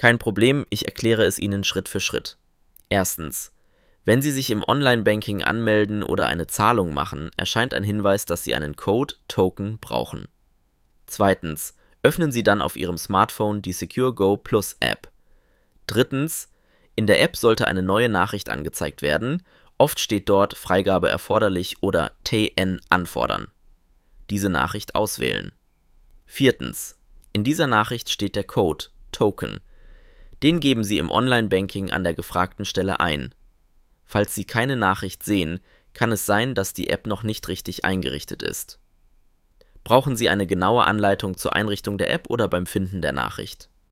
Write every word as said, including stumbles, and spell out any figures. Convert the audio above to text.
Kein Problem, ich erkläre es Ihnen Schritt für Schritt. Erstens. Wenn Sie sich im Online-Banking anmelden oder eine Zahlung machen, erscheint ein Hinweis, dass Sie einen Code, Token, brauchen. Zweitens. Öffnen Sie dann auf Ihrem Smartphone die SecureGo Plus App. Drittens. In der App sollte eine neue Nachricht angezeigt werden. Oft steht dort Freigabe erforderlich oder T N anfordern. Diese Nachricht auswählen. Viertens. In dieser Nachricht steht der Code, Token. Den geben Sie im Online-Banking an der gefragten Stelle ein. Falls Sie keine Nachricht sehen, kann es sein, dass die App noch nicht richtig eingerichtet ist. Brauchen Sie eine genaue Anleitung zur Einrichtung der App oder beim Finden der Nachricht?